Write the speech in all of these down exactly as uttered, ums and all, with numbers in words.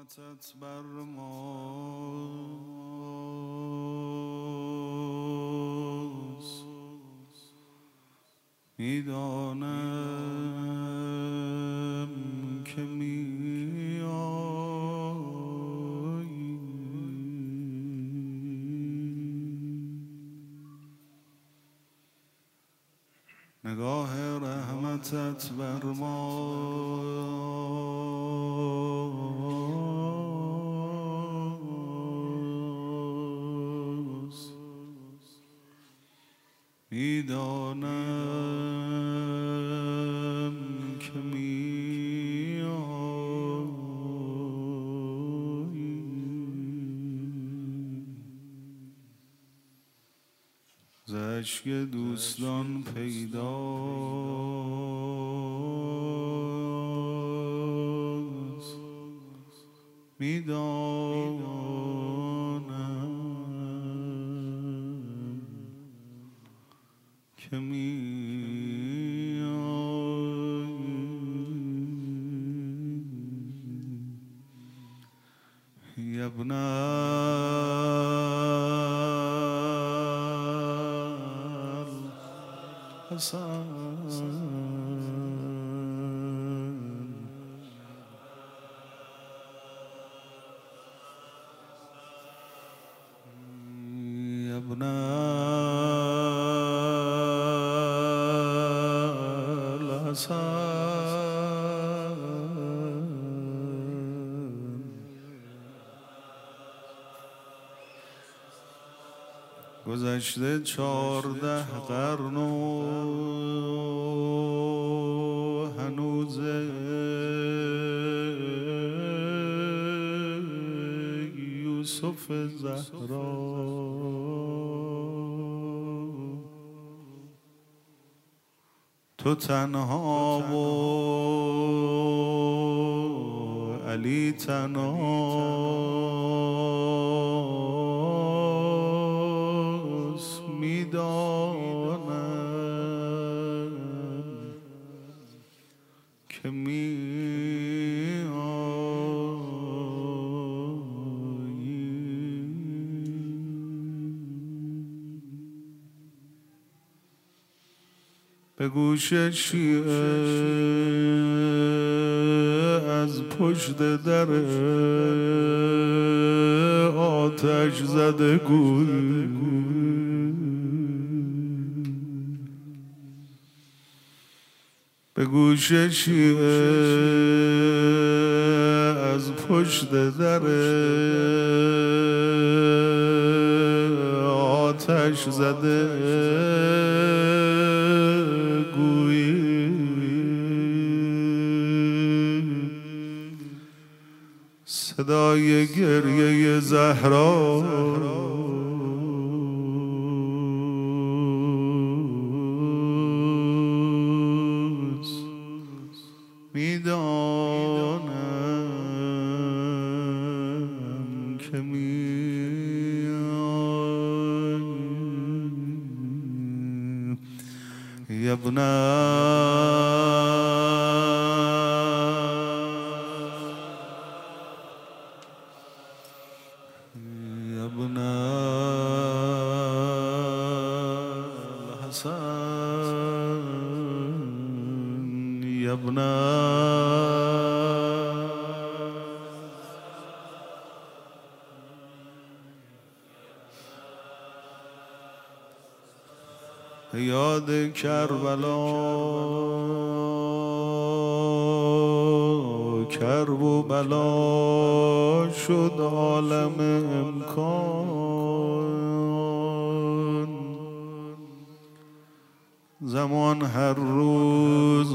رحمتت بر ماست، میدانم که می آیی. نگاه رحمتت بر ماست، میدانم که می آیی. ز اشک دوستان پیداست، میدانم که می آیی. یا ابن الحسن، یا ابن الحسن. گذشته چارده قرن و هنوز یوسف زهرا تو تنها و علی تنهاست، میدانم که می به گوش شیعه از پشت در آتش زده گوی، به گوش شیعه از پشت در آتش زده صدای گریه زهراست، میدانم که می آیی. یا ابن ابن الحسن، یا ابن یاد کربلا کرب و بلا شد عالم امکان، زمان هر روز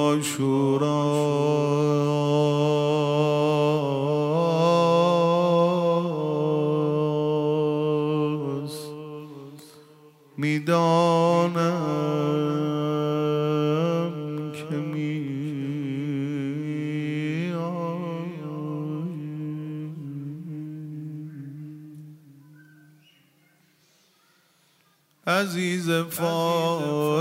عاشوراست، میدانم که می آیی. عزیز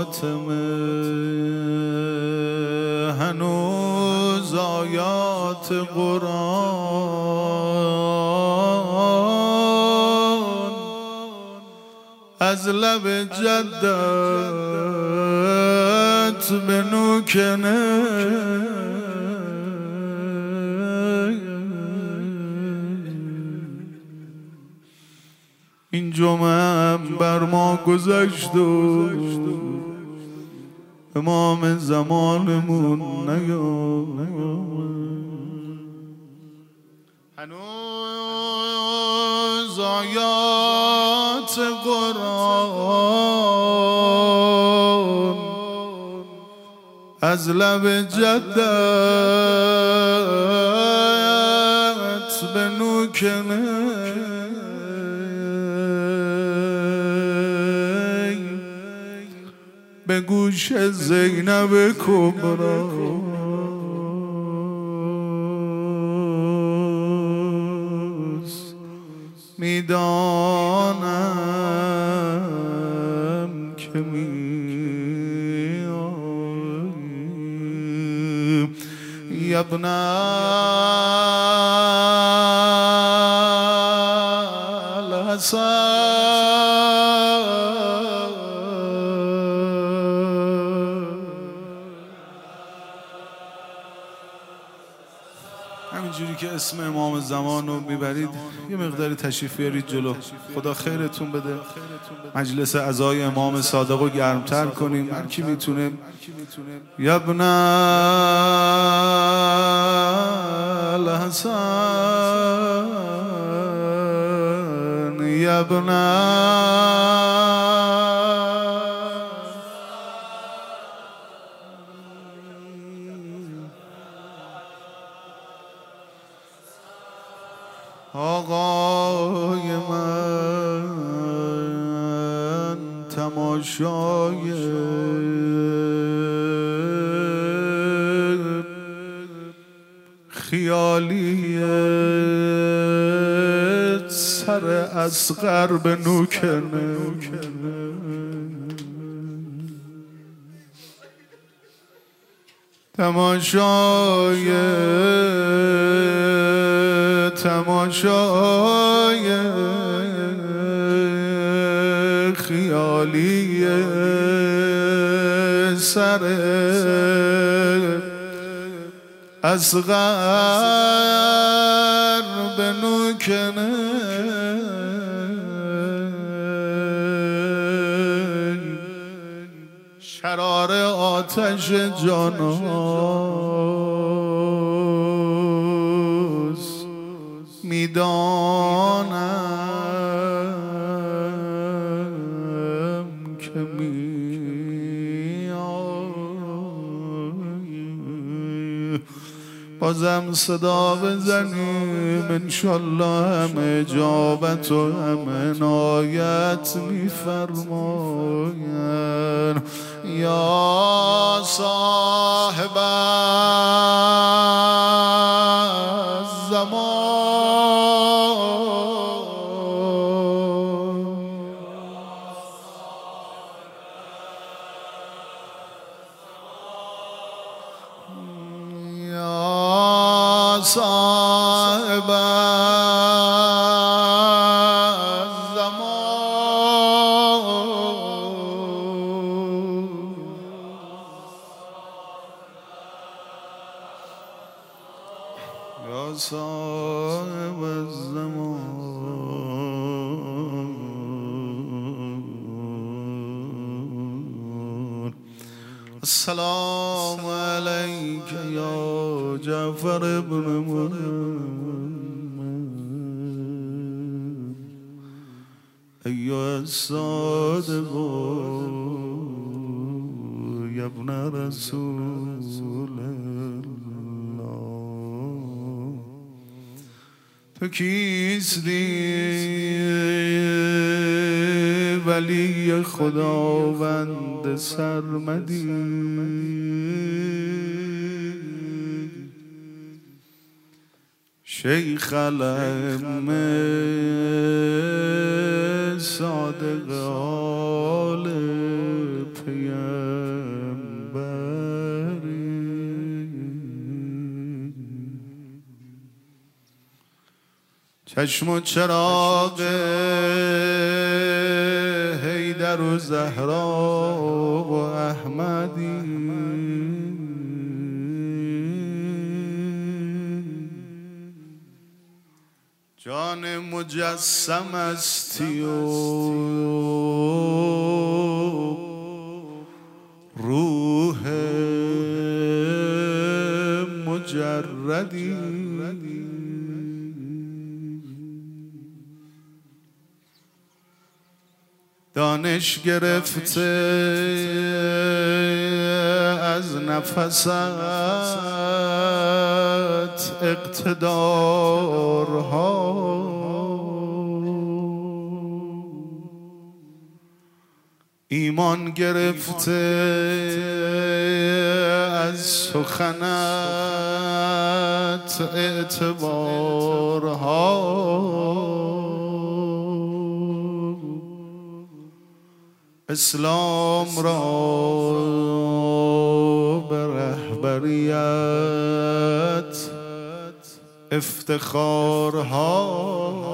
فاطمه هنوز آیات قرآن از لب جدت بنوکنه این جمعه بر ما گذشت و امام زمانمون نیامد. هنوز آیات قرآن از لب جدت بنوکنه به گوش زینب کبرا میدانم که میایی ابن الحسن همینجوری که اسم امام زمان رو میبرید یه مقداری تشریف بیارید جلو. خدا خیرتون بده. مجلس عزای امام صادق رو گرمتر کنیم. هر کی میتونه یا ابن الحسن یا ابن آقای من تماشای خیالی سر اصغر بنوکنه تماشای تماشای خیالی سر اصغر بنوکنه شرار آتش جاناز میدانم که میایی بازم صدا بزنیم انشالله هم اجابت و هم عنایت میفرماین یا صاحب الزمان یا صاحب یا صاحب الزمان السلام علیک یا جعفر ابن محمد ایها الصادق یا ابن رسول تو کیستی ولی خداوند سرمدی شیخ الائمه صادق آل پیامبری چشم و چراغ حیدر و زهرا و احمدی جان مجسم استی و روح مجردی دانش گرفته از نفست اقتدارها ایمان گرفته از سخنت اعتبارها اسلام را به رهبریت افتخارها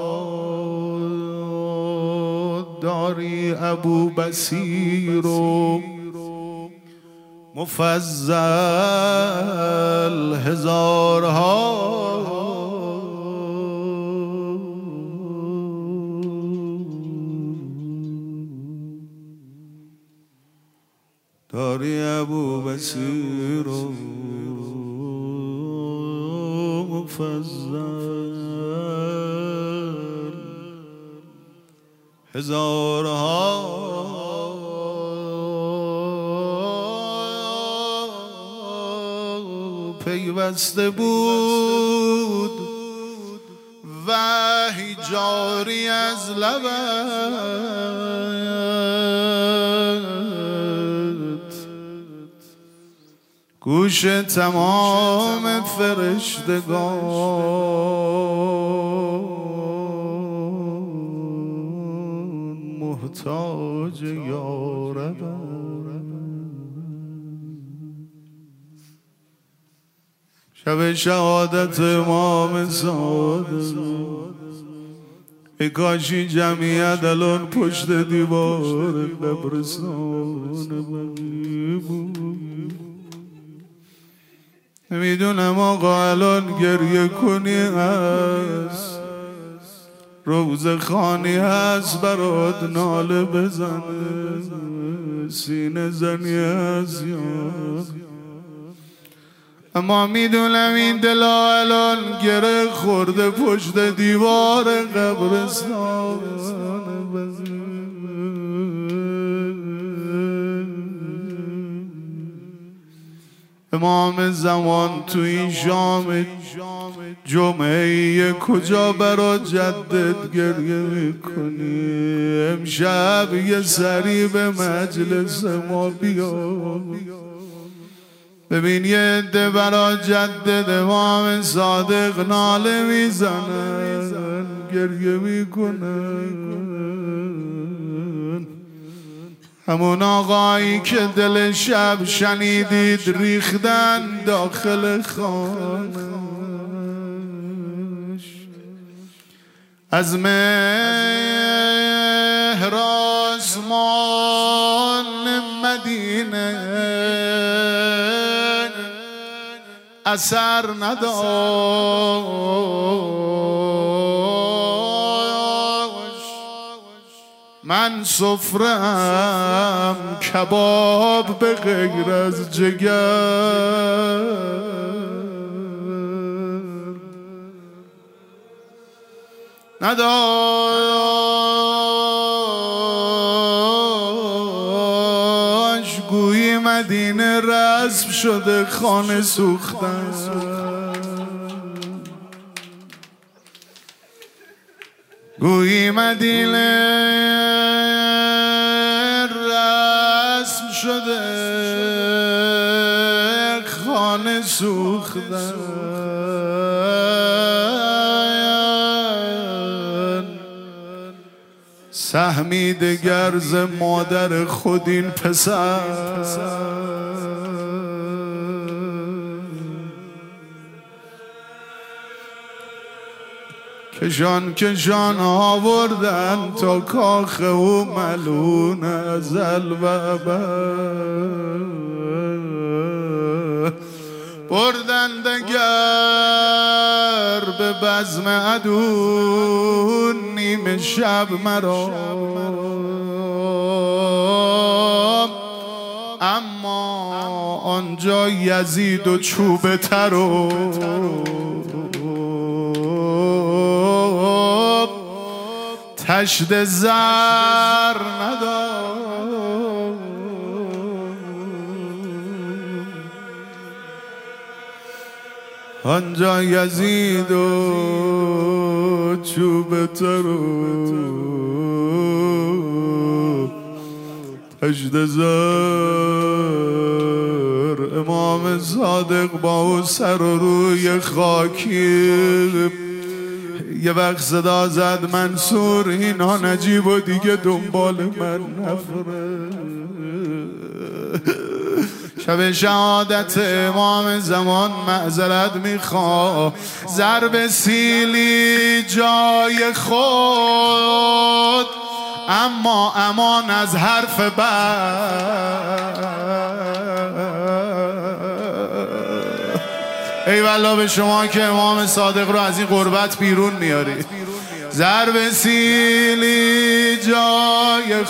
داری ابو بصیر و مفضل هزارها داری ابو بصیر و مفضل هزارها پیوسته بود وحی جاری از لبت گوش تمام فرشتگان محتاج یاربت شب شهادت امام صادق ای کاشی جمعیت الان پشت دیوار قبرستان بقیع بود. میدونم آقا الان گریه کنی هست روز خانی هست برات ناله بزنه سینه زنی هست یاد اما میدونم این دلا الان گره خورده پشت دیوار قبرستان امام زمان تو این شام جمعه کجا برا جدت گریه میکنی امشب یه سری به مجلس ما بیا ببین یه عده برا جدد امام صادق ناله میزنن گریه میکنن همون آقایی که دل شب شنیدید ریختن داخل خانش از مهر آسمان مدینه اثر نداشت من سفره‌ام کباب به غیر از جگر نداشت گویی مدینه رسم شده خانه سوختن گویی مدینه رسم شده خانه سوختن سهمی دگر ز مادر خود این پسر کشان کشان آوردن تا کاخ و ملون ازل و ابد بردن دگر به بزم عدو نیم شب مرا اما آنجا یزید و چوب تر و تشت زر نداد آنجا یزید و چوب تر و تشت زر امام صادق با سر و روی خاکی یه وقت صدا زد منصور اینا نجیب و دیگه دنبال من نفره شب شهادت امام زمان معذرت میخوا ضرب سیلی جای خود اما امان از حرف بد ای والله به شما که امام صادق رو از این غربت بیرون میاری ضرب سیلی جای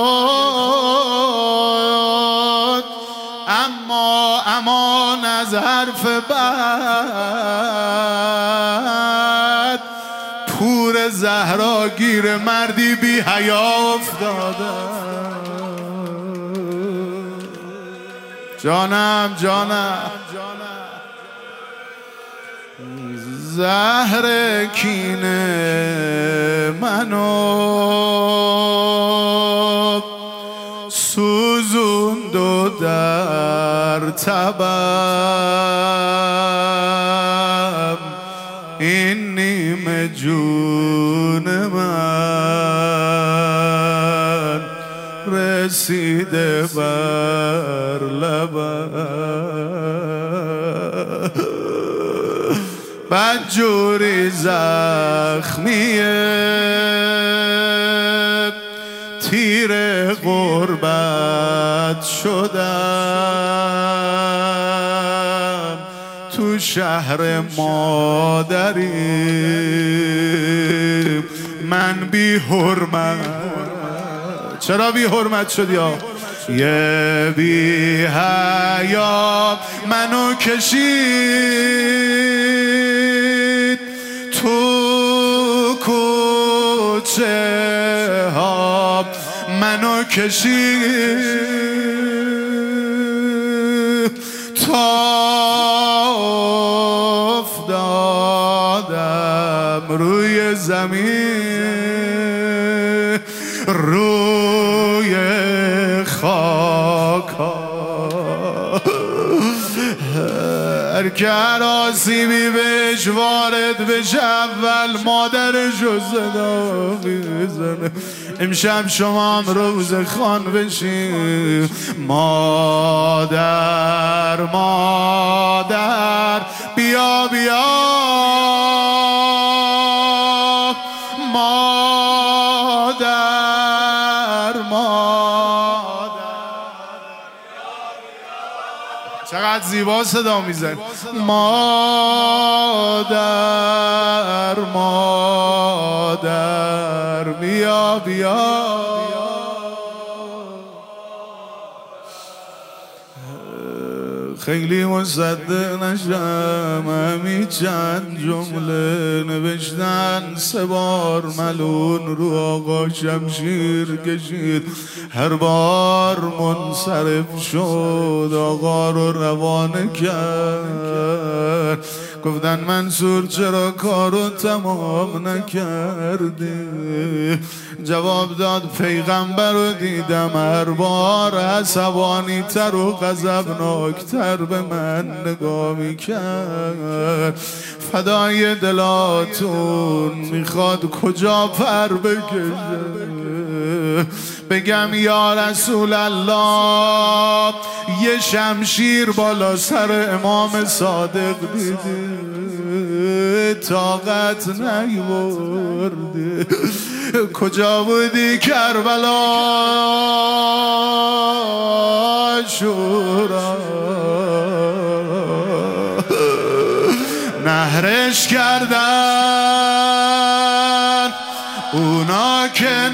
خود اما امان از حرف بد پور زهرا گیر مردی بی حیا افتاده جانم جانم زهر کینه منو سوزوند و در تبم این نیمه جون من رسیده بر لبم بدجوری زخمیه تیر غربت شدم تو شهر مادری من بی حرمت چرا بی حرمت شدی ها یه بی حیا منو کشید تو کوچه ها منو کشید تا افتادم روی زمین روی خاکا هر که هر آسیبی بهش وارد بشه اول مادرش رو صدا میزنه امشب شما هم روز خوان بشین مادر مادر بیا بیا مادر مادر چقدر زیبا صدا میزن مادر مادر بیا بیا خیلی مصدق نشم همی چند جمله نوشتن سه بار ملون رو آقا شمشیر کشید هر بار منصرف شد آقا رو روانه کرد گفتن منصور چرا کارو تمام نکردی جواب داد پیغمبر رو دیدم هر بار عصبانی تر و غضبناکتر به من نگاه میکرد فدای دلاتون میخواد کجا پر بکشه بگم یا رسول الله یه شمشیر بالا سر امام صادق دیدید طاقت نیوردی. کجا بودی کربلا شورا؟ نهرش کردن اونا که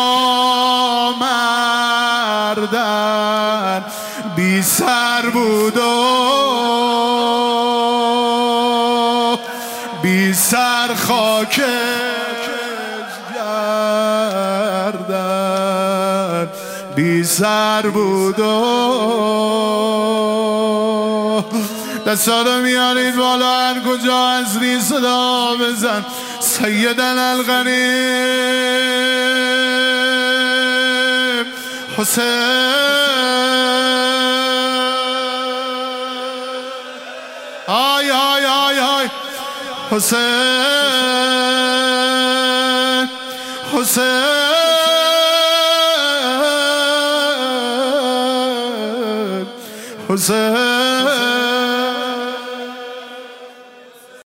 نامردن، بی سر بود و بی سر خاکش گردن، بی سر بود و دستا رو میارید بالا، هر کجا هستی صدا بزن. سیدنا الغریب حسین، آی آی آی آی حسین، حسین، حسین.